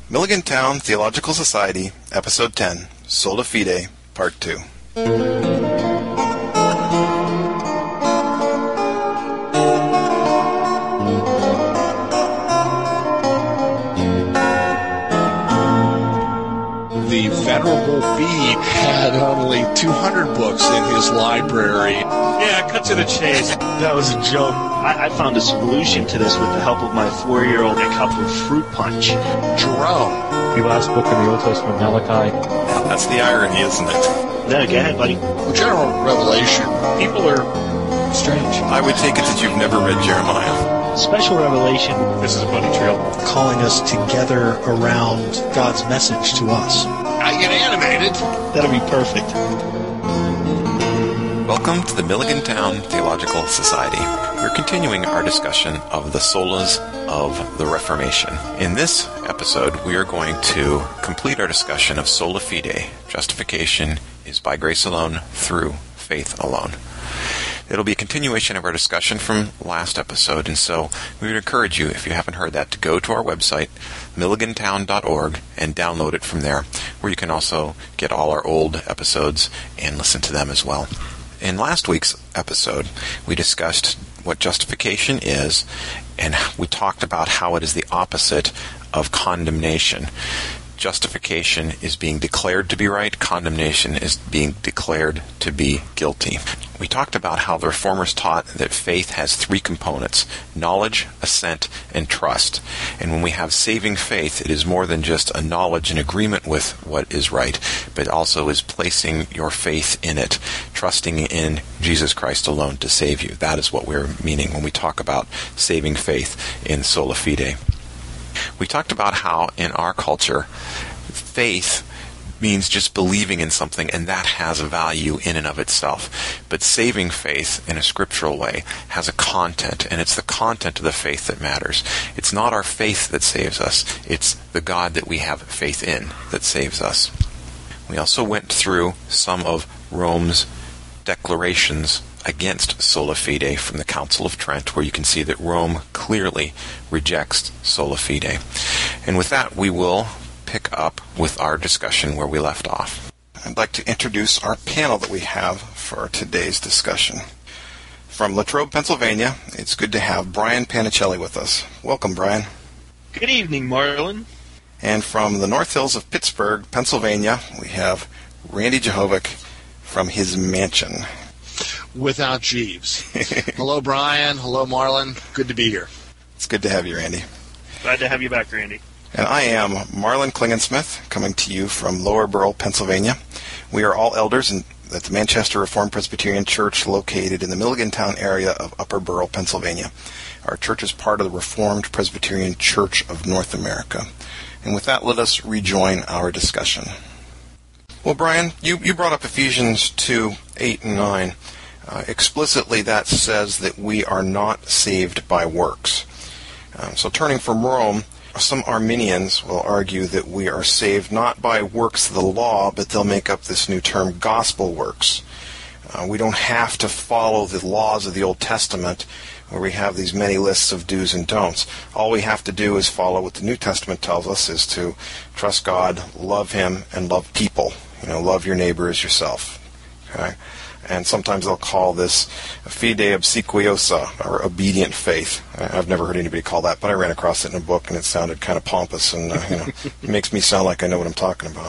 Milligan Town Theological Society, Episode 10, Sola Fide, Part 2. The Venerable Bede had only 200 books in his library. Yeah, cut to the chase. That was a joke. I found a solution to this with the help of my 4-year-old, a cup of fruit punch. Jerome. The last book in the Old Testament, Malachi. That's the irony, isn't it? No, go ahead, buddy. The general revelation. People are strange. I would take it that you've never read Jeremiah. Special revelation. This is a bunny trail. Calling us together around God's message to us. I get animated. That'll be perfect. Welcome to the Milligan Town Theological Society. We're continuing our discussion of the solas of the Reformation. In this episode, we are going to complete our discussion of sola fide. Justification is by grace alone, through faith alone. It'll be a continuation of our discussion from last episode, and so we would encourage you, if you haven't heard that, to go to our website, milligantown.org, and download it from there, where you can also get all our old episodes and listen to them as well. In last week's episode, we discussed what justification is, and we talked about how it is the opposite of condemnation. Justification is being declared to be right. Condemnation is being declared to be guilty. We talked about how the Reformers taught that faith has 3 components: knowledge, assent, and trust. And when we have saving faith, it is more than just a knowledge and agreement with what is right, but also is placing your faith in it, trusting in Jesus Christ alone to save you. That is what we're meaning when we talk about saving faith in sola fide. We talked about how in our culture, faith means just believing in something, and that has a value in and of itself. But saving faith in a scriptural way has a content, and it's the content of the faith that matters. It's not our faith that saves us, it's the God that we have faith in that saves us. We also went through some of Rome's declarations against sola fide from the Council of Trent, where you can see that Rome clearly rejects sola fide. And with that, we will pick up with our discussion where we left off. I'd like to introduce our panel that we have for today's discussion. From Latrobe, Pennsylvania, it's good to have Brian Panicelli with us. Welcome, Brian. Good evening, Marlon. And from the North Hills of Pittsburgh, Pennsylvania, we have Randy Jehovic from his mansion. Without Jeeves. Hello, Brian. Hello, Marlon. Good to be here. It's good to have you, Randy. Glad to have you back, Randy. And I am Marlon Klingensmith, coming to you from Lower Borough, Pennsylvania. We are all elders at the Manchester Reformed Presbyterian Church, located in the Milligan Town area of Upper Borough, Pennsylvania. Our church is part of the Reformed Presbyterian Church of North America. And with that, let us rejoin our discussion. Well, Brian, you brought up Ephesians 2, 8 and 9. Explicitly, that says that we are not saved by works. So turning from Rome, some Arminians will argue that we are saved not by works of the law, but they'll make up this new term, gospel works. We don't have to follow the laws of the Old Testament, where we have these many lists of do's and don'ts. All we have to do is follow what the New Testament tells us, is to trust God, love Him, and love people. Love your neighbor as yourself. Okay? And sometimes they'll call this fide obsequiosa, or obedient faith. I've never heard anybody call that, but I ran across it in a book, and it sounded kind of pompous, and it makes me sound like I know what I'm talking about.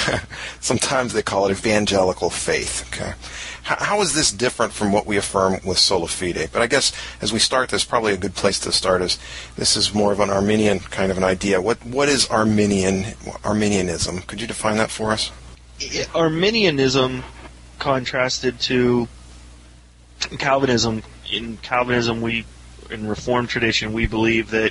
Sometimes they call it evangelical faith. Okay, how is this different from what we affirm with sola fide? But I guess as we start this, probably a good place to start is this is more of an Arminian kind of an idea. What is Arminianism? Could you define that for us? Arminianism contrasted to Calvinism. In Calvinism, in Reformed tradition, we believe that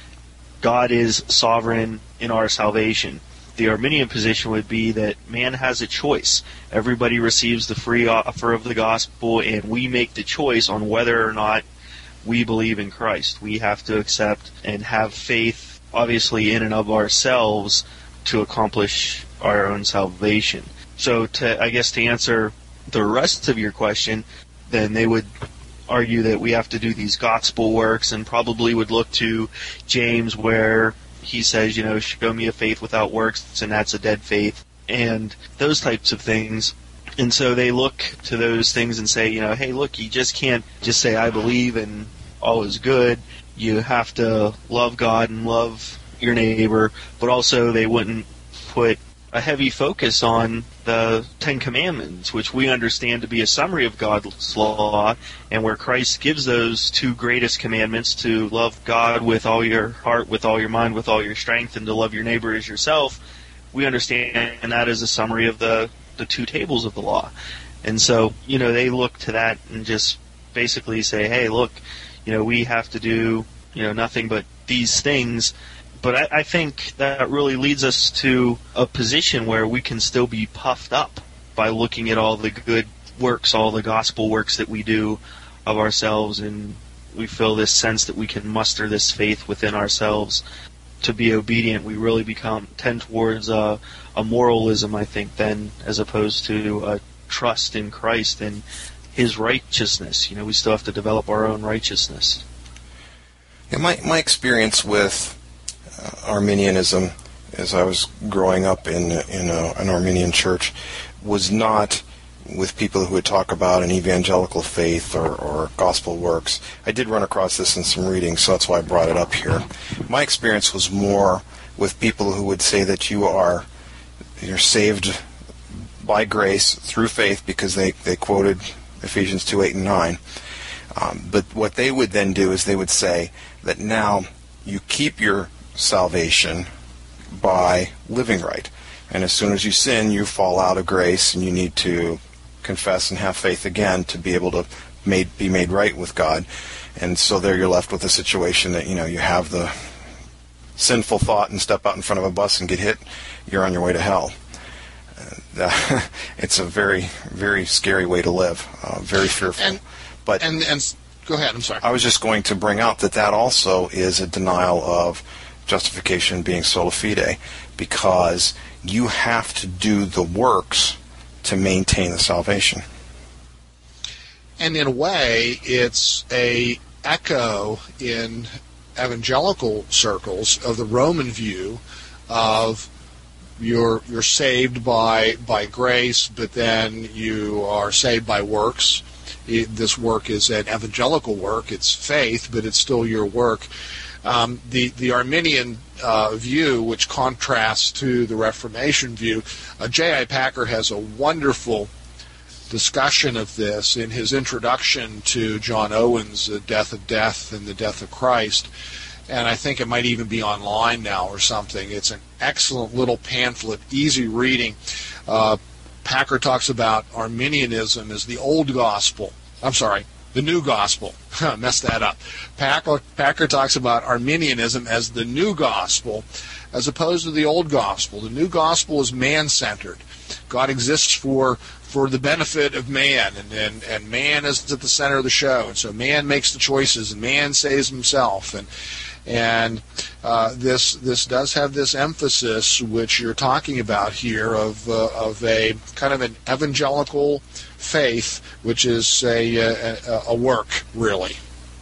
God is sovereign in our salvation. The Arminian position would be that man has a choice. Everybody receives the free offer of the gospel, and we make the choice on whether or not we believe in Christ. We have to accept and have faith, obviously, in and of ourselves to accomplish our own salvation. So to answer the rest of your question, then they would argue that we have to do these gospel works, and probably would look to James, where he says, show me a faith without works, and that's a dead faith, and those types of things. And so they look to those things and say, hey, look, you just can't just say, I believe, and all is good. You have to love God and love your neighbor, but also they wouldn't put a heavy focus on the Ten Commandments, which we understand to be a summary of God's law, and where Christ gives those two greatest commandments, to love God with all your heart, with all your mind, with all your strength, and to love your neighbor as yourself. We understand that as a summary of the two tables of the law. And so, they look to that and just basically say, hey, look, we have to do, nothing but these things. But I think that really leads us to a position where we can still be puffed up by looking at all the good works, all the gospel works that we do of ourselves, and we feel this sense that we can muster this faith within ourselves to be obedient. We really tend towards a moralism, I think, then, as opposed to a trust in Christ and His righteousness. We still have to develop our own righteousness. Yeah, my experience with Arminianism, as I was growing up in an Arminian church, was not with people who would talk about an evangelical faith or gospel works. I did run across this in some reading, so that's why I brought it up here. My experience was more with people who would say that you're saved by grace through faith, because they quoted Ephesians 2:8 and 9. But what they would then do is they would say that now you keep your salvation by living right. And as soon as you sin, you fall out of grace, and you need to confess and have faith again to be able to be made right with God. And so there you're left with a situation that, you have the sinful thought and step out in front of a bus and get hit, you're on your way to hell. It's a very, very scary way to live, very fearful. And go ahead, I'm sorry. I was just going to bring out that also is a denial of justification being sola fide, because you have to do the works to maintain the salvation. And in a way, it's a echo in evangelical circles of the Roman view of you're saved by grace, but then you are saved by works. This work is an evangelical work. It's faith, but it's still your work. The Arminian view, which contrasts to the Reformation view, J.I. Packer has a wonderful discussion of this in his introduction to John Owen's Death of Death and the Death of Christ. And I think it might even be online now or something. It's an excellent little pamphlet, easy reading. Packer talks about Arminianism as the old gospel. I'm sorry, the new gospel. Messed that up. Packer talks about Arminianism as the new gospel as opposed to the old gospel. The new gospel is man-centered. God exists for the benefit of man, and man is at the center of the show. And so man makes the choices, and man saves himself. And this does have this emphasis, which you're talking about here, of a kind of an evangelical faith, which is a work, really.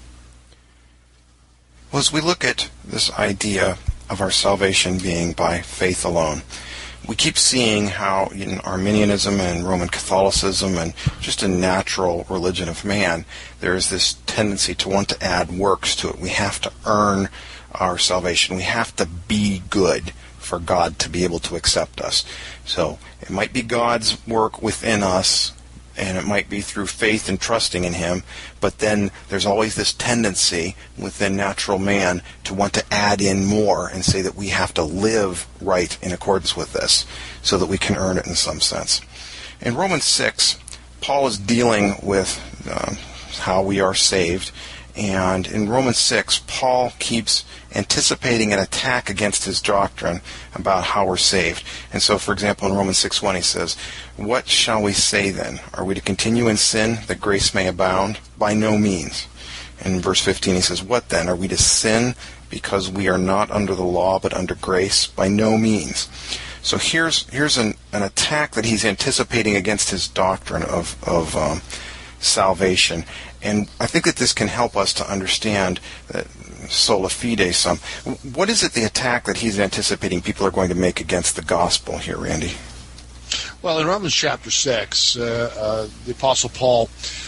Well, as we look at this idea of our salvation being by faith alone, we keep seeing how in Arminianism and Roman Catholicism and just a natural religion of man, there is this tendency to want to add works to it. We have to earn our salvation. We have to be good for God to be able to accept us. So it might be God's work within us, and it might be through faith and trusting in Him, but then there's always this tendency within natural man to want to add in more and say that we have to live right in accordance with this so that we can earn it in some sense. In Romans 6, Paul is dealing with how we are saved, and in Romans 6, Paul keeps anticipating an attack against his doctrine about how we're saved. And so, for example, in Romans 6:1 he says, "What shall we say then? Are we to continue in sin that grace may abound? By no means." And in verse 15 he says, "What then? Are we to sin because we are not under the law but under grace? By no means." So here's an attack that he's anticipating against his doctrine of salvation. And I think that this can help us to understand that sola fide some. What is it, the attack that he's anticipating people are going to make against the gospel here, Randy? Well, in Romans chapter 6, the Apostle Paul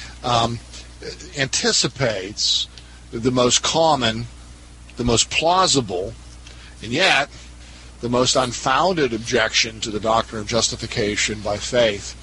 anticipates the most common, the most plausible, and yet the most unfounded objection to the doctrine of justification by faith.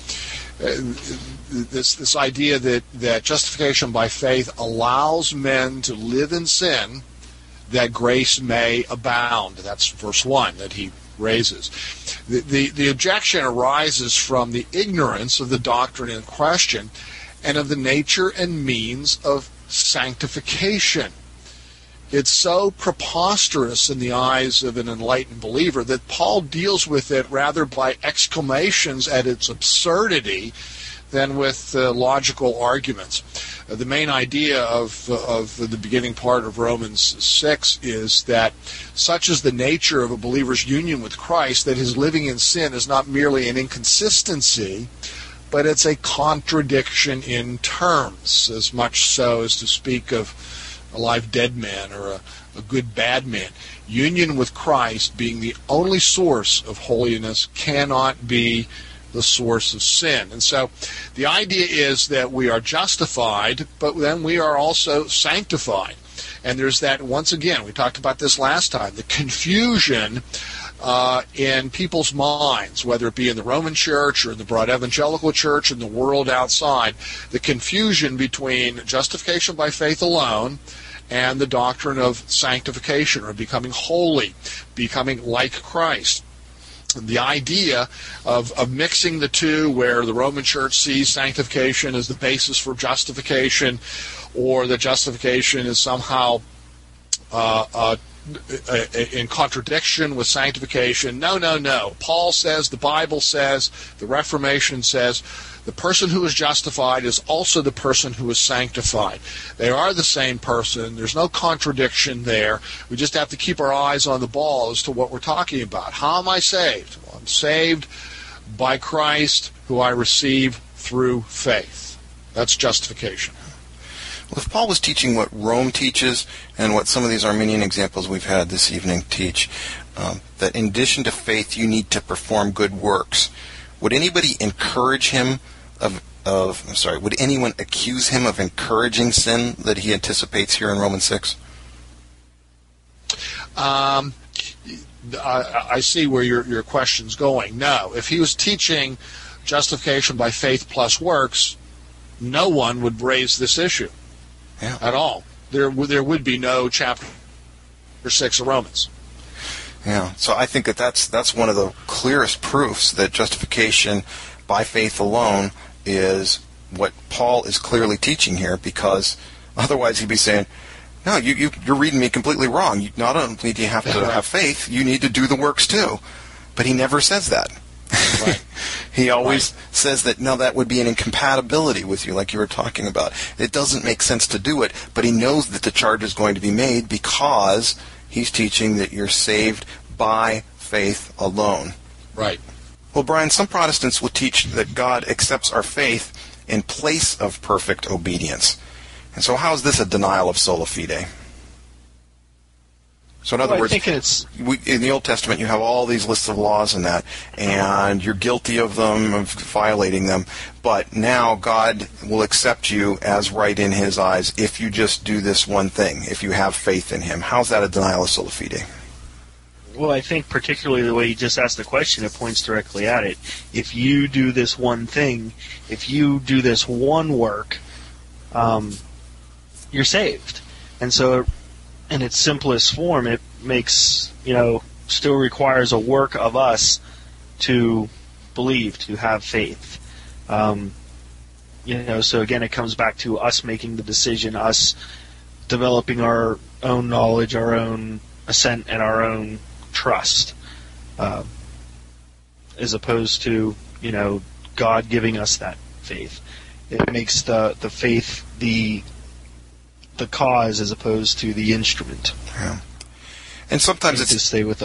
This idea that justification by faith allows men to live in sin that grace may abound. That's verse 1 that he raises. The objection arises from the ignorance of the doctrine in question and of the nature and means of sanctification. It's so preposterous in the eyes of an enlightened believer that Paul deals with it rather by exclamations at its absurdity than with logical arguments. The main idea of the beginning part of Romans 6 is that such is the nature of a believer's union with Christ that his living in sin is not merely an inconsistency, but it's a contradiction in terms, as much so as to speak of a live dead man or a good bad man. Union with Christ, being the only source of holiness, cannot be the source of sin. And so the idea is that we are justified, but then we are also sanctified. And there's that, once again, we talked about this last time, the confusion in people's minds, whether it be in the Roman Church or in the broad evangelical church and the world outside, the confusion between justification by faith alone and the doctrine of sanctification, or becoming holy, becoming like Christ. And the idea of mixing the two, where the Roman Church sees sanctification as the basis for justification, or that justification is somehow in contradiction with sanctification. No. Paul says, the Bible says, the Reformation says, the person who is justified is also the person who is sanctified. They are the same person. There's no contradiction there. We just have to keep our eyes on the ball as to what we're talking about. How am I saved? Well, I'm saved by Christ, who I receive through faith. That's justification. Well, if Paul was teaching what Rome teaches and what some of these Arminian examples we've had this evening teach, that in addition to faith you need to perform good works, would anybody encourage him would anyone accuse him of encouraging sin that he anticipates here in Romans 6? I see where your question's going. No. If he was teaching justification by faith plus works, no one would raise this issue at all. There would be no chapter 6 of Romans. Yeah, so I think that's one of the clearest proofs that justification by faith alone is what Paul is clearly teaching here, because otherwise he'd be saying, no, you're reading me completely wrong. Not only do you have to have faith, you need to do the works too. But he never says that. Right. He always says that, no, that would be an incompatibility with you, like you were talking about. It doesn't make sense to do it, but he knows that the charge is going to be made because he's teaching that you're saved by faith alone. Right. Well, Brian, some Protestants will teach that God accepts our faith in place of perfect obedience. And so how is this a denial of sola fide? So in other words, in the Old Testament you have all these lists of laws and that, and you're guilty of them, of violating them, but now God will accept you as right in his eyes if you just do this one thing, if you have faith in him. How's that a denial of sola fide? Well, I think particularly the way you just asked the question, it points directly at it. If you do this one thing, if you do this one work, you're saved. And so in its simplest form, it makes, still requires a work of us to believe, to have faith. So again, it comes back to us making the decision, us developing our own knowledge, our own assent, and our own trust, as opposed to, God giving us that faith. It makes the faith the cause as opposed to the instrument. Yeah. And sometimes it's to stay with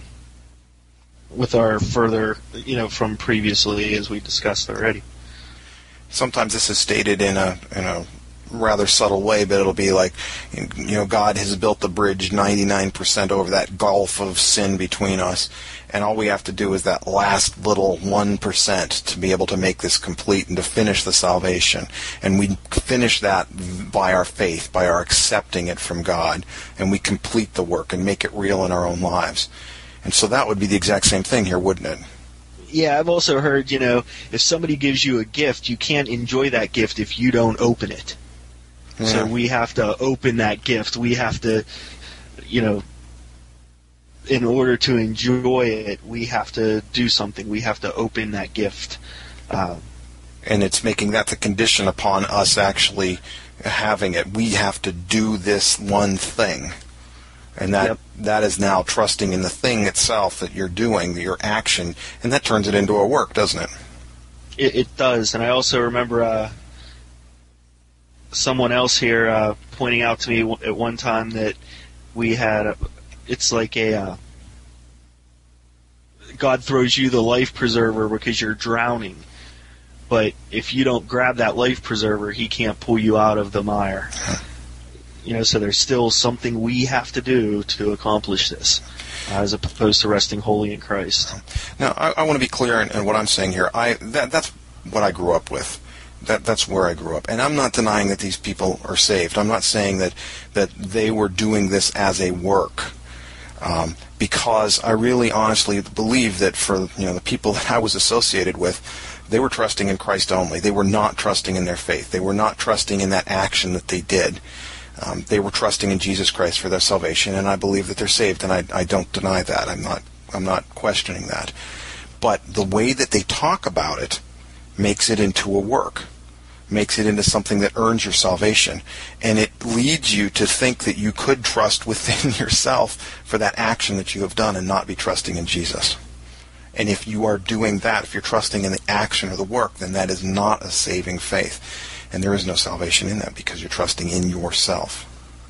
our further, from previously, as we discussed already. Sometimes this is stated in a rather subtle way, but it'll be like, God has built the bridge 99% over that gulf of sin between us, and all we have to do is that last little 1% to be able to make this complete and to finish the salvation. And we finish that by our faith, by our accepting it from God, and we complete the work and make it real in our own lives. And so that would be the exact same thing here, wouldn't it? Yeah, I've also heard, if somebody gives you a gift, you can't enjoy that gift if you don't open it. Yeah. So we have to open that gift. We have to, in order to enjoy it, we have to do something. We have to open that gift. And it's making that the condition upon us actually having it. We have to do this one thing. And that is now trusting in the thing itself that you're doing, your action, and that turns it into a work, doesn't it? It does. And I also remember someone else here pointing out to me at one time that we had, it's like God throws you the life preserver because you're drowning. But if you don't grab that life preserver, he can't pull you out of the mire. So there's still something we have to do to accomplish this, as opposed to resting wholly in Christ. Now, I want to be clear in what I'm saying here. That's what I grew up with. That's where I grew up. And I'm not denying that these people are saved. I'm not saying that they were doing this as a work. Because I really honestly believe that for the people that I was associated with, they were trusting in Christ only. They were not trusting in their faith. They were not trusting in that action that they did. They were trusting in Jesus Christ for their salvation, and I believe that they're saved, and I don't deny that. I'm not questioning that. But the way that they talk about it makes it into a work, makes it into something that earns your salvation, and it leads you to think that you could trust within yourself for that action that you have done and not be trusting in Jesus. And if you are doing that, if you're trusting in the action or the work, then that is not a saving faith. And there is no salvation in that because you're trusting in yourself.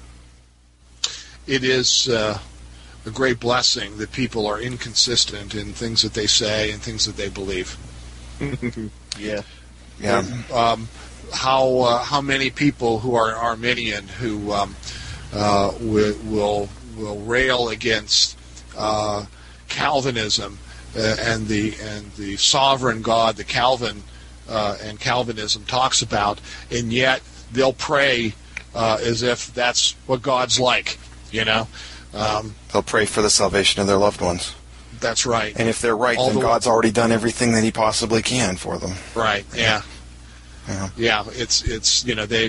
It is a great blessing that people are inconsistent in things that they say and things that they believe. Yeah. How many people who are Arminian who will rail against Calvinism and the sovereign God that Calvin and Calvinism talks about, and yet they'll pray as if that's what God's like, They'll pray for the salvation of their loved ones. That's right. And if they're right, then God's already done everything that He possibly can for them. Right. Yeah. It's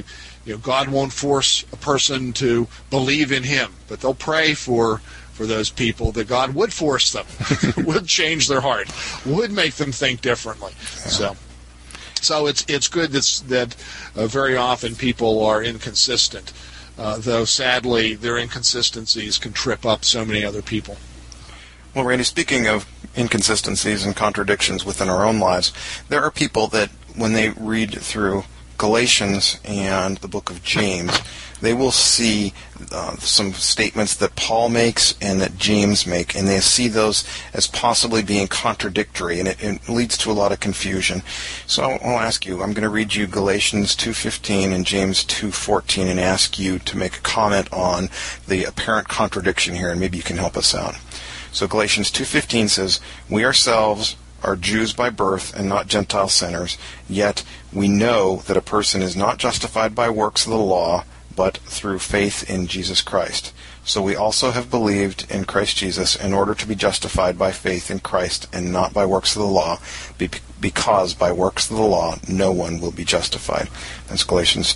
God won't force a person to believe in Him, but they'll pray for those people that God would force them, would change their heart, would make them think differently. Yeah. So it's good that very often people are inconsistent, though sadly their inconsistencies can trip up so many other people. Well, Randy, speaking of inconsistencies and contradictions within our own lives, there are people that when they read through Galatians and the book of James, they will see some statements that Paul makes and that James make, and they see those as possibly being contradictory, and it leads to a lot of confusion. So I'll ask you, I'm going to read you Galatians 2:15 and James 2:14 and ask you to make a comment on the apparent contradiction here, and maybe you can help us out. So Galatians 2:15 says, "We ourselves are Jews by birth and not Gentile sinners, yet we know that a person is not justified by works of the law, but through faith in Jesus Christ. So we also have believed in Christ Jesus in order to be justified by faith in Christ and not by works of the law, because by works of the law no one will be justified." That's Galatians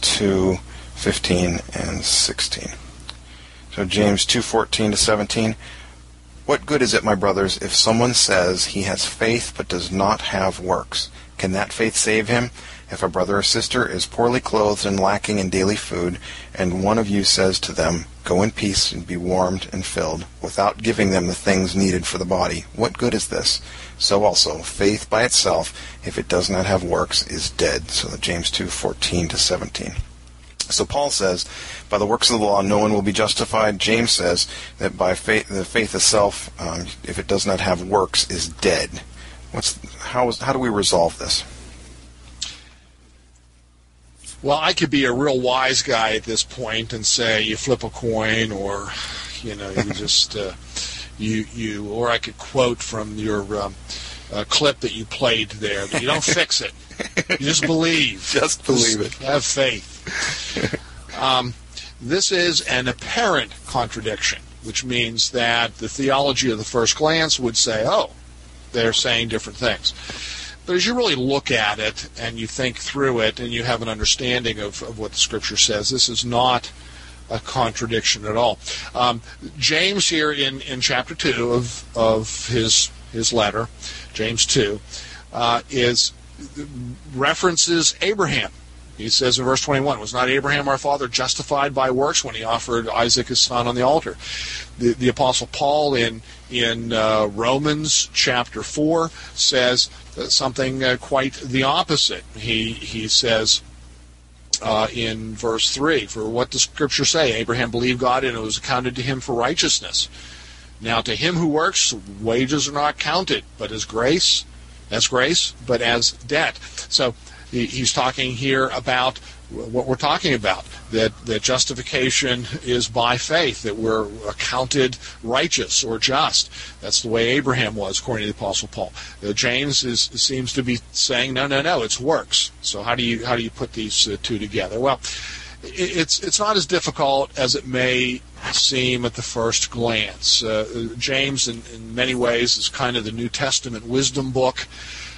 2:15 and 16. So James 2:14 to 17. "What good is it, my brothers, if someone says he has faith but does not have works? Can that faith save him? If a brother or sister is poorly clothed and lacking in daily food, and one of you says to them, 'Go in peace and be warmed and filled,' without giving them the things needed for the body, what good is this? So also, faith by itself, if it does not have works, is dead." So James 2:14 to 17. So Paul says, by the works of the law, no one will be justified. James says that by faith, the faith itself, if it does not have works, is dead. How do we resolve this? Well, I could be a real wise guy at this point and say you flip a coin, or you just or I could quote from your clip that you played there. But you don't fix it. You just believe. Just believe it. Have faith. This is an apparent contradiction, which means that the theology of the first glance would say, oh, they're saying different things. But as you really look at it and you think through it and you have an understanding of what the Scripture says, this is not a contradiction at all. James here in chapter 2 of his letter, James 2, references Abraham. He says in verse 21, was not Abraham our father justified by works when he offered Isaac his son on the altar? The Apostle Paul in Romans chapter 4 says something quite the opposite. He says in verse 3, for what does Scripture say? Abraham believed God and it was accounted to him for righteousness. Now to him who works, wages are not counted, but as grace, but as debt. So he's talking here about what we're talking about, that justification is by faith, that we're accounted righteous or just. That's the way Abraham was, according to the Apostle Paul. James seems to be saying, no, it's works. So how do you put these two together? Well, it's not as difficult as it may seem at the first glance. James, in many ways, is kind of the New Testament wisdom book.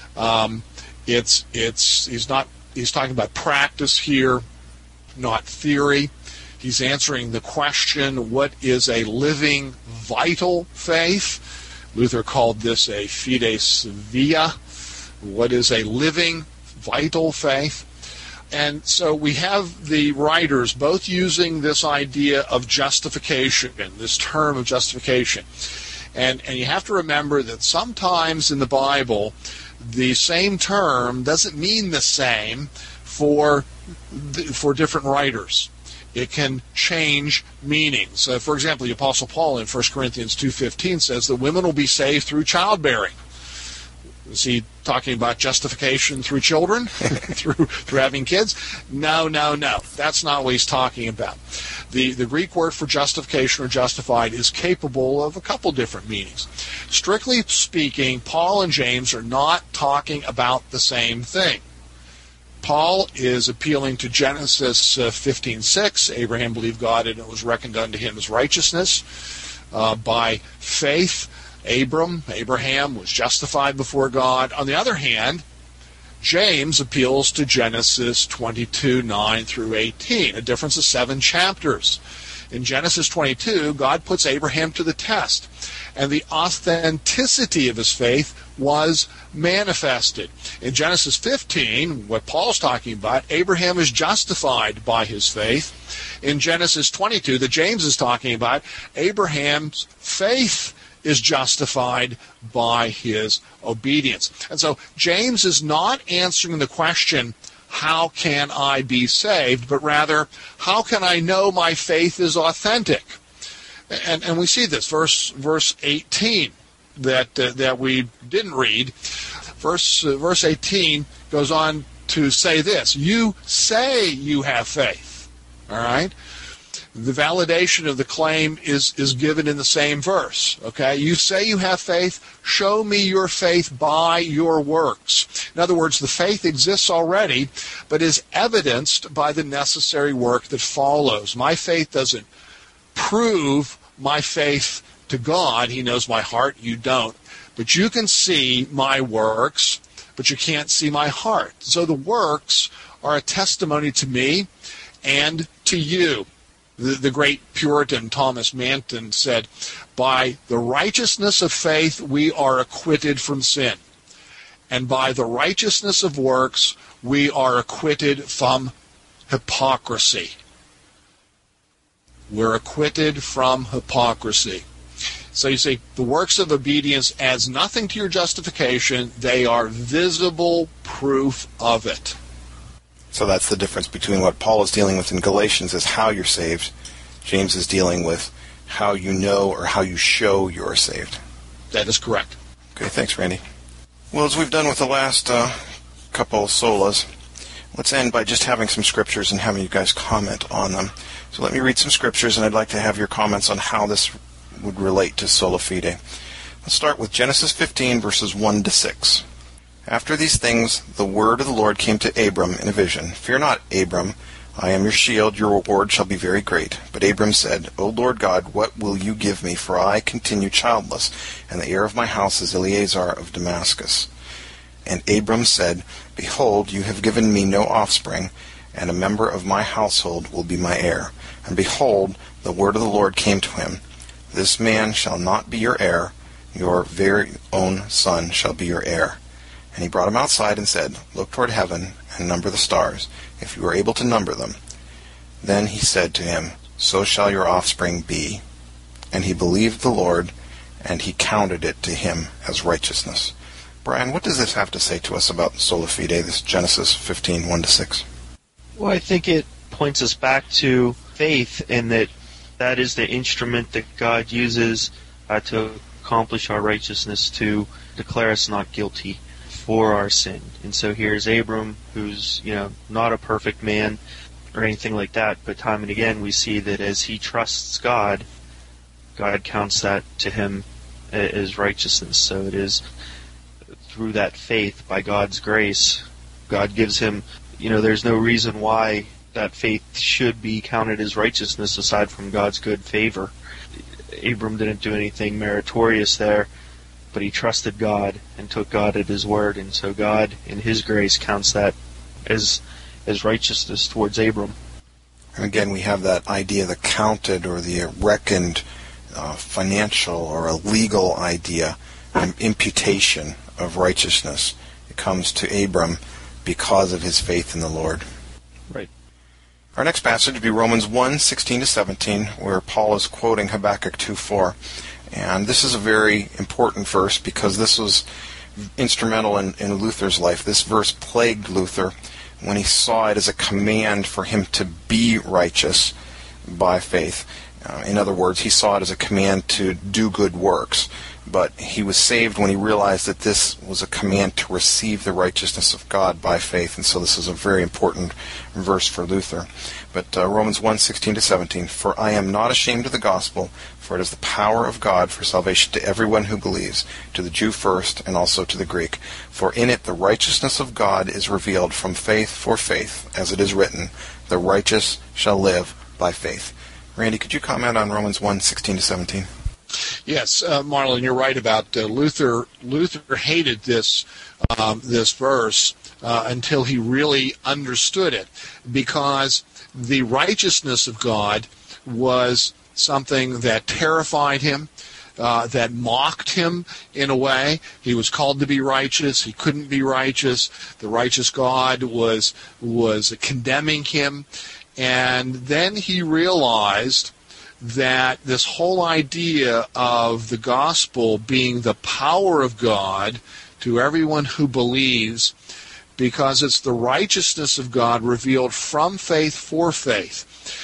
He's talking about practice here, not theory. He's answering the question, what is a living, vital faith? Luther called this a fides via. What is a living, vital faith? And so we have the writers both using this idea of justification, this term of justification. And you have to remember that sometimes in the Bible, the same term doesn't mean the same for different writers. It can change meanings. For example, the Apostle Paul in 1 Corinthians 2:15 says that women will be saved through childbearing. Is he talking about justification through children, through having kids? No. That's not what he's talking about. The Greek word for justification or justified is capable of a couple different meanings. Strictly speaking, Paul and James are not talking about the same thing. Paul is appealing to Genesis 15:6. Abraham believed God and it was reckoned unto him as righteousness. By faith, Abraham was justified before God. On the other hand, James appeals to Genesis 22:9 through 18, a difference of 7 chapters. In Genesis 22, God puts Abraham to the test, and the authenticity of his faith was manifested. In Genesis 15, what Paul's talking about, Abraham is justified by his faith. In Genesis 22, that James is talking about, Abraham's faith is justified by his obedience. And so James is not answering the question, how can I be saved? But rather, how can I know my faith is authentic? And we see this, verse 18 that we didn't read. Verse 18 goes on to say this, you say you have faith. All right? The validation of the claim is given in the same verse. Okay? You say you have faith, show me your faith by your works. In other words, the faith exists already, but is evidenced by the necessary work that follows. My faith doesn't prove my faith to God. He knows my heart, you don't. But you can see my works, but you can't see my heart. So the works are a testimony to me and to you. The great Puritan Thomas Manton said, by the righteousness of faith we are acquitted from sin, and by the righteousness of works we are acquitted from hypocrisy. We're acquitted from hypocrisy. So you see, the works of obedience adds nothing to your justification. They are visible proof of it. So that's the difference between what Paul is dealing with in Galatians is how you're saved. James is dealing with how you know or how you show you're saved. That is correct. Okay, thanks, Randy. Well, as we've done with the last couple of solas, let's end by just having some scriptures and having you guys comment on them. So let me read some scriptures, and I'd like to have your comments on how this would relate to sola fide. Let's start with Genesis 15, verses 1 to 6. After these things, the word of the Lord came to Abram in a vision. Fear not, Abram. I am your shield, your reward shall be very great. But Abram said, O Lord God, what will you give me? For I continue childless, and the heir of my house is Eleazar of Damascus. And Abram said, Behold, you have given me no offspring, and a member of my household will be my heir. And behold, the word of the Lord came to him, This man shall not be your heir, your very own son shall be your heir. And he brought him outside and said, Look toward heaven, and number the stars, if you are able to number them. Then he said to him, So shall your offspring be. And he believed the Lord, and he counted it to him as righteousness. Brian, what does this have to say to us about sola fide, this Genesis 15, 1 to 6? Well, I think it points us back to faith, and that is the instrument that God uses to accomplish our righteousness, to declare us not guilty for our sin. And so here's Abram, who's not a perfect man or anything like that, but time and again we see that as he trusts God, God counts that to him as righteousness. So it is through that faith, by God's grace, God gives him, there's no reason why that faith should be counted as righteousness aside from God's good favor. Abram didn't do anything meritorious there, but he trusted God and took God at his word, and so God, in his grace, counts that as righteousness towards Abram. And again, we have that idea, the counted or the reckoned financial or a legal idea, an imputation of righteousness. It comes to Abram because of his faith in the Lord. Right. Our next passage would be Romans 1, 16 to 17, where Paul is quoting Habakkuk 2:4. And this is a very important verse because this was instrumental in Luther's life. This verse plagued Luther when he saw it as a command for him to be righteous by faith. In other words, he saw it as a command to do good works. But he was saved when he realized that this was a command to receive the righteousness of God by faith. And so this is a very important verse for Luther. But Romans 1, 16 to 17, For I am not ashamed of the gospel, for it is the power of God for salvation to everyone who believes, to the Jew first, and also to the Greek. For in it the righteousness of God is revealed from faith for faith, as it is written, The righteous shall live by faith. Randy, could you comment on Romans 1, 16 to 17? Yes, Marlon, you're right about Luther. Luther hated this verse until he really understood it, because the righteousness of God was something that terrified him, that mocked him in a way. He was called to be righteous. He couldn't be righteous. The righteous God was condemning him. And then he realized that this whole idea of the gospel being the power of God to everyone who believes, because it's the righteousness of God revealed from faith for faith.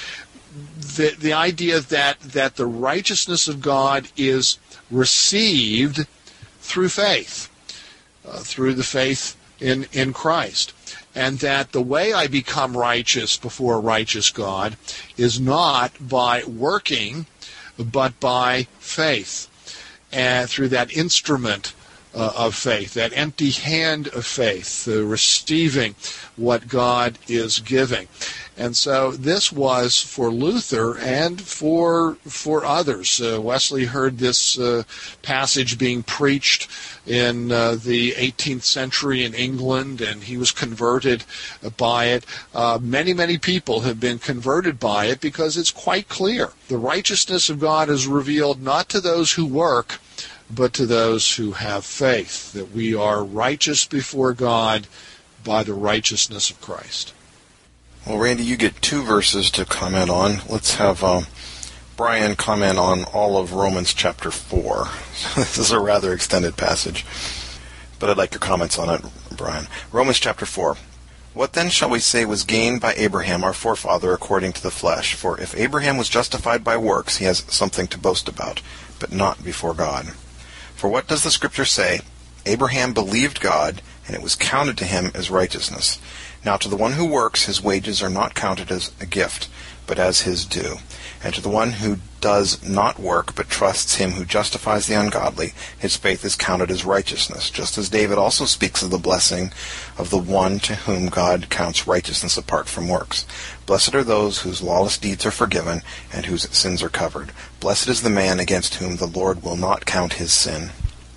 The idea that the righteousness of God is received through faith, through the faith in Christ. And that the way I become righteous before a righteous God is not by working, but by faith. And through that instrument of faith, that empty hand of faith, receiving what God is giving. And so this was for Luther and for others. Wesley heard this passage being preached in the 18th century in England, and he was converted by it. Many people have been converted by it because it's quite clear. The righteousness of God is revealed not to those who work, but to those who have faith, that we are righteous before God by the righteousness of Christ. Well, Randy, you get two verses to comment on. Let's have Brian comment on all of Romans chapter 4. This is a rather extended passage, but I'd like your comments on it, Brian. Romans chapter 4. What then shall we say was gained by Abraham, our forefather, according to the flesh? For if Abraham was justified by works, he has something to boast about, but not before God. For what does the Scripture say? Abraham believed God, and it was counted to him as righteousness. Now to the one who works, his wages are not counted as a gift, but as his due. And to the one who does not work, but trusts him who justifies the ungodly, his faith is counted as righteousness, just as David also speaks of the blessing of the one to whom God counts righteousness apart from works. Blessed are those whose lawless deeds are forgiven, and whose sins are covered. Blessed is the man against whom the Lord will not count his sin.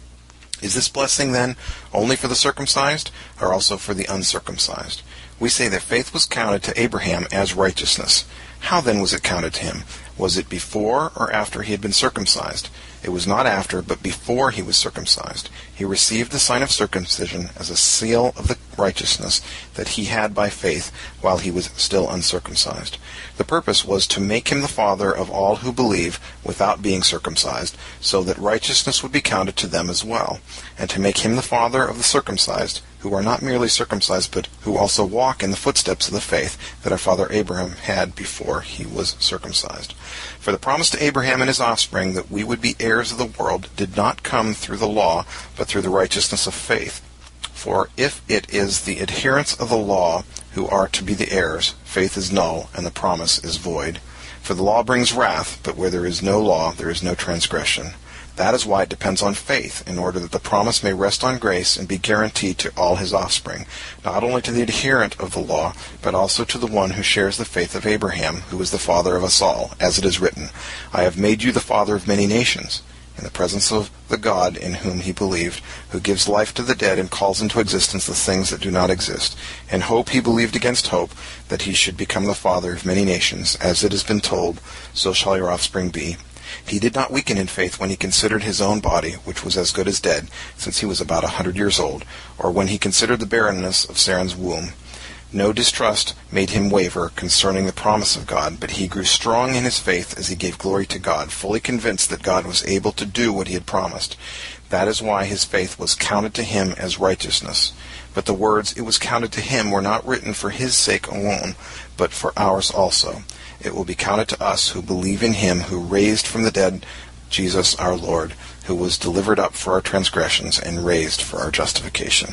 Is this blessing, then, only for the circumcised, or also for the uncircumcised? We say that faith was counted to Abraham as righteousness. How then was it counted to him? Was it before or after he had been circumcised? It was not after, but before he was circumcised. He received the sign of circumcision as a seal of the righteousness that he had by faith while he was still uncircumcised. The purpose was to make him the father of all who believe without being circumcised, so that righteousness would be counted to them as well, and to make him the father of the circumcised, who are not merely circumcised, but who also walk in the footsteps of the faith that our father Abraham had before he was circumcised. For the promise to Abraham and his offspring that we would be heirs of the world did not come through the law, but through the righteousness of faith. For if it is the adherents of the law who are to be the heirs, faith is null, and the promise is void. For the law brings wrath, but where there is no law, there is no transgression. That is why it depends on faith, in order that the promise may rest on grace and be guaranteed to all his offspring, not only to the adherent of the law, but also to the one who shares the faith of Abraham, who is the father of us all, as it is written, I have made you the father of many nations, in the presence of the God in whom he believed, who gives life to the dead and calls into existence the things that do not exist. In hope he believed against hope, that he should become the father of many nations, as it has been told, so shall your offspring be. He did not weaken in faith when he considered his own body, which was as good as dead, since he was about 100 years old, or when he considered the barrenness of Sarah's womb. No distrust made him waver concerning the promise of God, but he grew strong in his faith as he gave glory to God, fully convinced that God was able to do what he had promised. That is why his faith was counted to him as righteousness. But the words, "it was counted to him," were not written for his sake alone, but for ours also. It will be counted to us who believe in him who raised from the dead Jesus our Lord, who was delivered up for our transgressions and raised for our justification.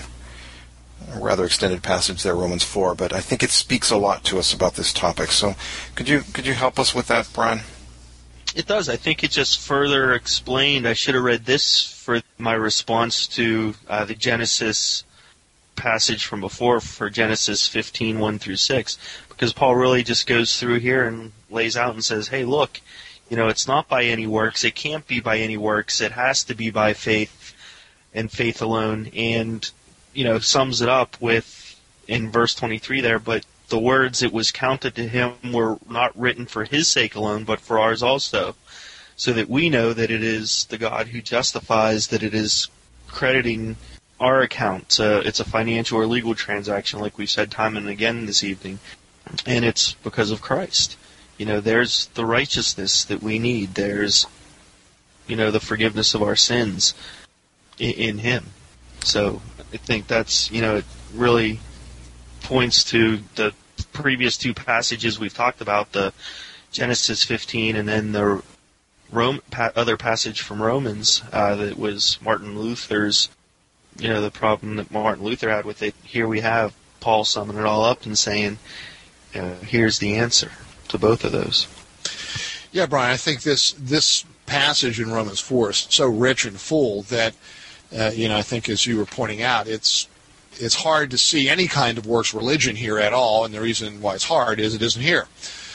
A rather extended passage there, Romans 4, but I think it speaks a lot to us about this topic. So could you help us with that, Brian? It does. I think it just further explained. I should have read this for my response to the Genesis passage from before, for Genesis 15, 1 through 6, because Paul really just goes through here and lays out and says, hey, look, it's not by any works. It can't be by any works. It has to be by faith and faith alone. And, sums it up with, in verse 23 there, but the words, "it was counted to him," were not written for his sake alone, but for ours also, so that we know that it is the God who justifies, that it is crediting our account. It's a financial or legal transaction, like we've said time and again this evening, and it's because of Christ. There's the righteousness that we need. There's, the forgiveness of our sins in him. So I think that's, it really points to the previous two passages we've talked about, the Genesis 15 and then the other passage from Romans that was Martin Luther's, the problem that Martin Luther had with it. Here we have Paul summing it all up and saying, here's the answer to both of those. Yeah, Brian, I think this passage in Romans 4 is so rich and full that, I think as you were pointing out, it's hard to see any kind of works religion here at all, and the reason why it's hard is it isn't here.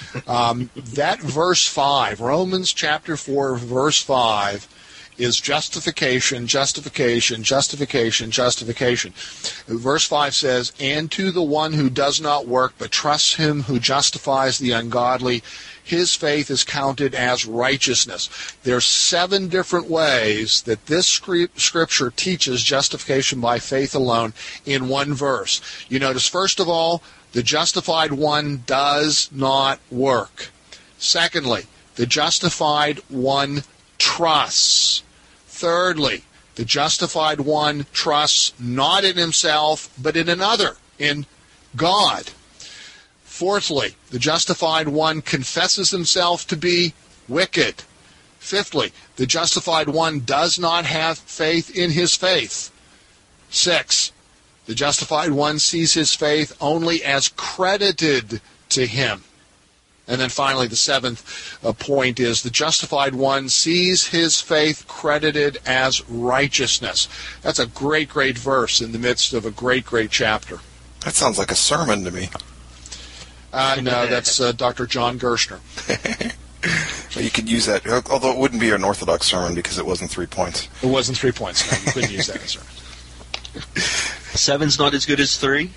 That verse 5, Romans chapter 4, verse 5, is justification, justification, justification, justification. Verse 5 says, "And to the one who does not work, but trusts him who justifies the ungodly, his faith is counted as righteousness." There's 7 different ways that this scripture teaches justification by faith alone in one verse. You notice, first of all, the justified one does not work. Secondly, the justified one trusts. Thirdly, the justified one trusts not in himself, but in another, in God. Fourthly, the justified one confesses himself to be wicked. Fifthly, the justified one does not have faith in his faith. 6, the justified one sees his faith only as credited to him. And then finally, the 7th point is the justified one sees his faith credited as righteousness. That's a great, great verse in the midst of a great, great chapter. That sounds like a sermon to me. No, that's Dr. John Gershner. So you could use that, although it wouldn't be an Orthodox sermon because it wasn't 3 points. It wasn't 3 points. No, you couldn't use that as a sermon. 7's not as good as 3?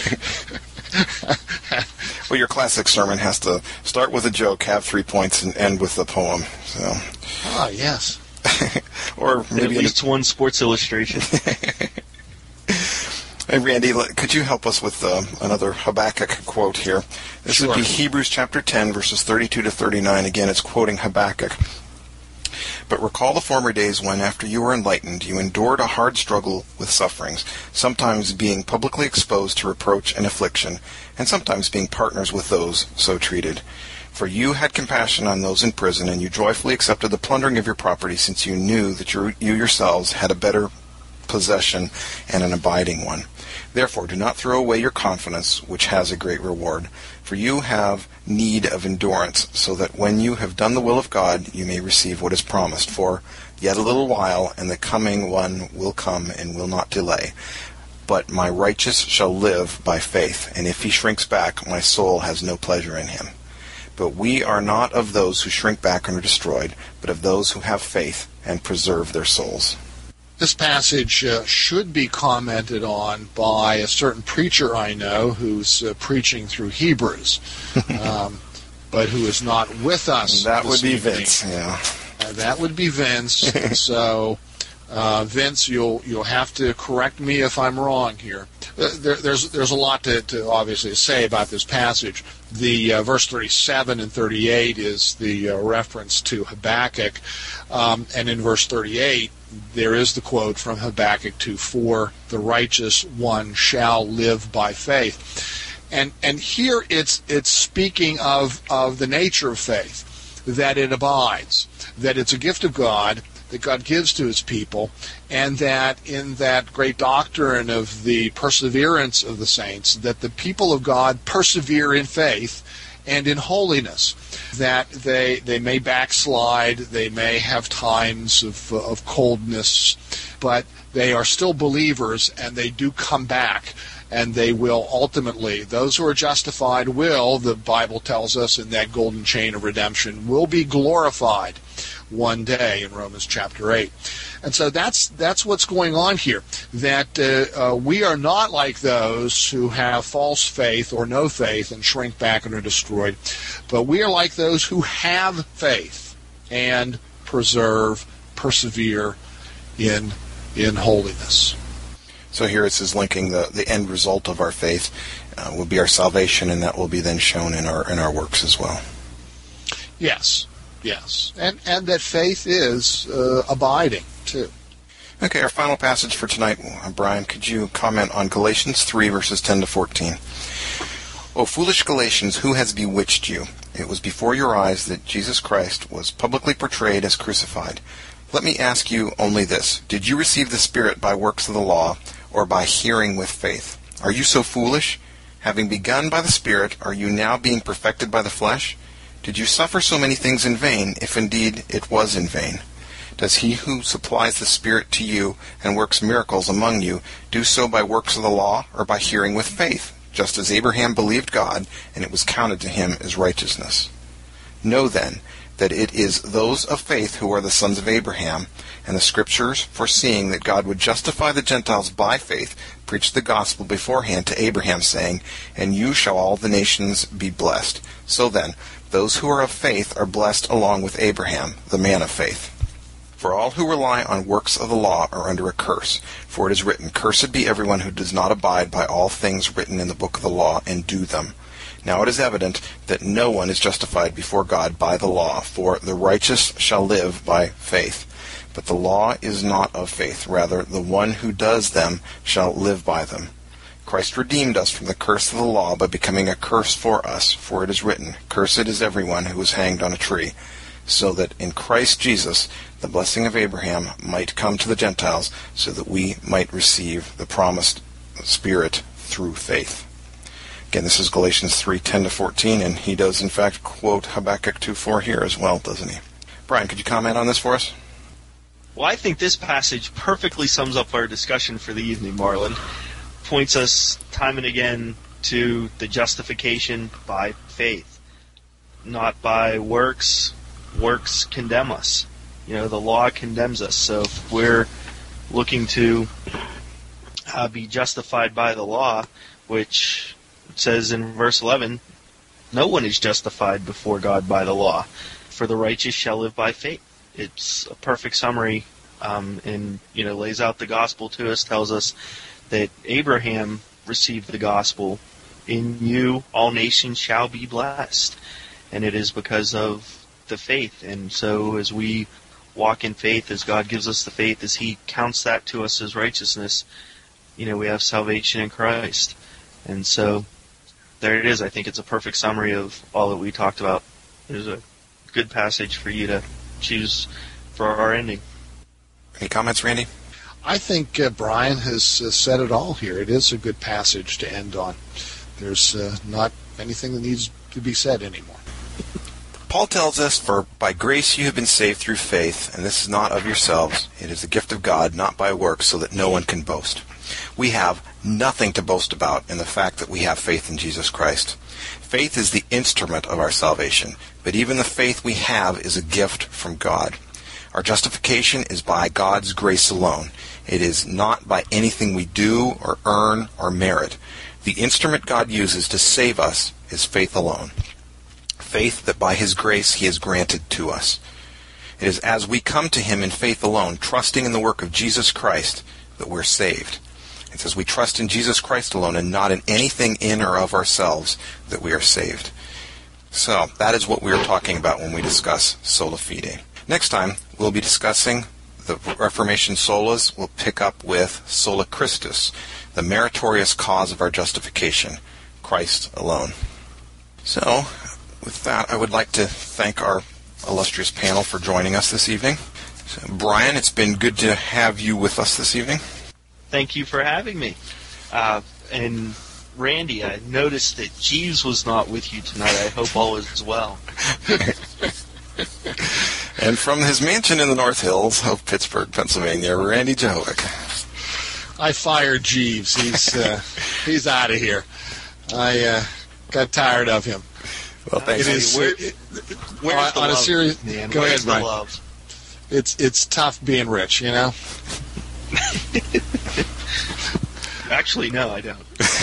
Well, your classic sermon has to start with a joke, have 3 points, and end with a poem. So. Ah, yes. Or maybe at least one Sports Illustration. Hey, Randy, could you help us with another Habakkuk quote here? This Sure. would be Hebrews chapter 10, verses 32 to 39. Again, it's quoting Habakkuk. But recall the former days when, after you were enlightened, you endured a hard struggle with sufferings, sometimes being publicly exposed to reproach and affliction, and sometimes being partners with those so treated. For you had compassion on those in prison, and you joyfully accepted the plundering of your property, since you knew that you yourselves had a better possession and an abiding one. Therefore, do not throw away your confidence, which has a great reward. For you have need of endurance, so that when you have done the will of God, you may receive what is promised. For yet a little while, and the coming one will come and will not delay. But my righteous shall live by faith, and if he shrinks back, my soul has no pleasure in him. But we are not of those who shrink back and are destroyed, but of those who have faith and preserve their souls. This passage should be commented on by a certain preacher I know who's preaching through Hebrews, but who is not with us. That would be evening. Vince, yeah. That would be Vince. So, Vince, you'll have to correct me if I'm wrong here. There's a lot to obviously say about this passage. The verse 37 and 38 is the reference to Habakkuk, and in verse 38 there is the quote from Habakkuk 2:4, "The righteous one shall live by faith." And here it's speaking of the nature of faith, that it abides, that it's a gift of God that God gives to his people, and that in that great doctrine of the perseverance of the saints, that the people of God persevere in faith and in holiness, that they may backslide, they may have times of coldness, but they are still believers, and they do come back, and they will ultimately, those who are justified will, the Bible tells us in that golden chain of redemption, will be glorified one day in Romans chapter 8. And so that's what's going on here, that we are not like those who have false faith or no faith and shrink back and are destroyed, but we are like those who have faith and persevere in holiness. So here it says linking the end result of our faith will be our salvation, and that will be then shown in our works as well. Yes, and that faith is abiding too. Okay, our final passage for tonight, Brian, could you comment on Galatians 3, verses 10 to 14? O foolish Galatians, who has bewitched you? It was before your eyes that Jesus Christ was publicly portrayed as crucified. Let me ask you only this. Did you receive the Spirit by works of the law, or by hearing with faith? Are you so foolish? Having begun by the Spirit, are you now being perfected by the flesh? Did you suffer so many things in vain, if indeed it was in vain? Does he who supplies the Spirit to you and works miracles among you do so by works of the law, or by hearing with faith, just as Abraham believed God, and it was counted to him as righteousness? Know then that it is those of faith who are the sons of Abraham, and the Scriptures, foreseeing that God would justify the Gentiles by faith, preached the gospel beforehand to Abraham, saying, "And you shall all the nations be blessed." So then, those who are of faith are blessed along with Abraham, the man of faith. For all who rely on works of the law are under a curse. For it is written, "Cursed be everyone who does not abide by all things written in the book of the law and do them." Now it is evident that no one is justified before God by the law, for the righteous shall live by faith. But the law is not of faith. Rather, the one who does them shall live by them. Christ redeemed us from the curse of the law by becoming a curse for us. For it is written, "Cursed is everyone who is hanged on a tree," so that in Christ Jesus the blessing of Abraham might come to the Gentiles, so that we might receive the promised Spirit through faith. Again, this is Galatians 3:10-14, and he does in fact quote Habakkuk 2:4 here as well, doesn't he? Brian, could you comment on this for us? Well, I think this passage perfectly sums up our discussion for the evening, Marlon. Points us time and again to the justification by faith, not by works. Works condemn us. The law condemns us. So if we're looking to be justified by the law, which says in verse 11, no one is justified before God by the law, for the righteous shall live by faith. It's a perfect summary, and lays out the gospel to us, tells us that Abraham received the gospel. In you all nations shall be blessed. And it is because of the faith. And so as we walk in faith, as God gives us the faith, as he counts that to us as righteousness, we have salvation in Christ. And so there it is. I think it's a perfect summary of all that we talked about. There's a good passage for you to choose for our ending. Any comments, Randy? I think Brian has said it all here. It is a good passage to end on. There's not anything that needs to be said anymore. Paul tells us, "For by grace you have been saved through faith, and this is not of yourselves. It is a gift of God, not by works, so that no one can boast." We have nothing to boast about in the fact that we have faith in Jesus Christ. Faith is the instrument of our salvation, but even the faith we have is a gift from God. Our justification is by God's grace alone. It is not by anything we do or earn or merit. The instrument God uses to save us is faith alone. Faith that by his grace he has granted to us. It is as we come to him in faith alone, trusting in the work of Jesus Christ, that we're saved. It's as we trust in Jesus Christ alone and not in anything in or of ourselves that we are saved. So, that is what we are talking about when we discuss sola fide. Next time, we'll be discussing the Reformation solas. We'll pick up with sola Christus, the meritorious cause of our justification, Christ alone. So, with that, I would like to thank our illustrious panel for joining us this evening. So, Brian, it's been good to have you with us this evening. Thank you for having me. And Randy, I noticed that Jeeves was not with you tonight. I hope all is well. And from his mansion in the North Hills of Pittsburgh, Pennsylvania, Randy Jehovic. I fired Jeeves. He's out of here. I got tired of him. Well, thanks. Where's the on love, a serious, man? go Where's ahead, the Brian. love? It's tough being rich, Actually, no, I don't.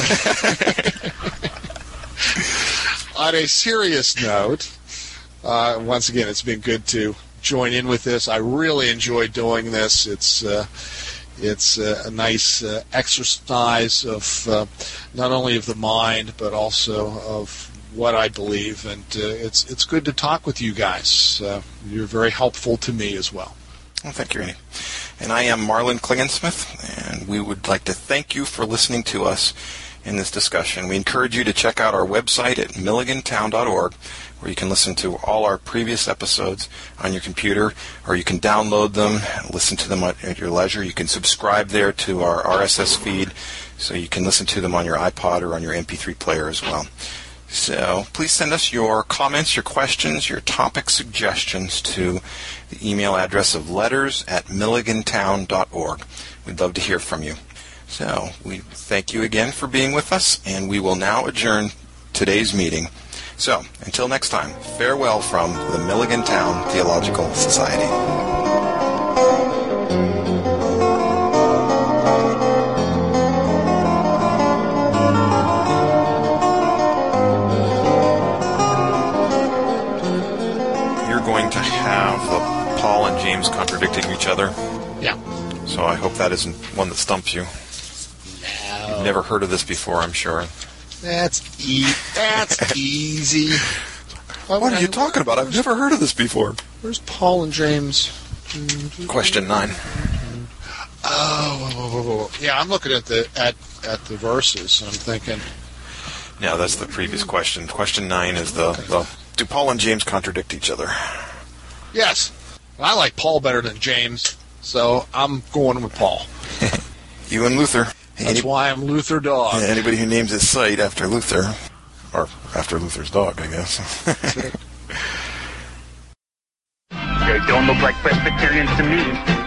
On a serious note, once again, it's been good to join in with this. I really enjoy doing this. It's a nice exercise of not only of the mind, but also of what I believe, and it's good to talk with you guys. You're very helpful to me as well. Well, thank you, Randy. And I am Marlon Klingensmith, and we would like to thank you for listening to us in this discussion. We encourage you to check out our website at milligantown.org, where you can listen to all our previous episodes on your computer, or you can download them, listen to them at your leisure. You can subscribe there to our RSS feed, so you can listen to them on your iPod or on your MP3 player as well. So please send us your comments, your questions, your topic suggestions to the email address of letters@milligantown.org. We'd love to hear from you. So we thank you again for being with us, and we will now adjourn today's meeting. So until next time, farewell from the Milligan Town Theological Society. Paul and James contradicting each other. Yeah. So I hope that isn't one that stumps you. No. You've never heard of this before, I'm sure. That's easy. What are you talking about? I've never heard of this before. Where's Paul and James? Question 9. Oh, yeah. I'm looking at the verses, and I'm thinking. No, that's the previous question. Question 9 is the do Paul and James contradict each other? Yes. I like Paul better than James, so I'm going with Paul. You and Luther. That's why I'm Luther Dog. Anybody who names his site after Luther, or after Luther's dog, I guess. They don't look like Presbyterians to me.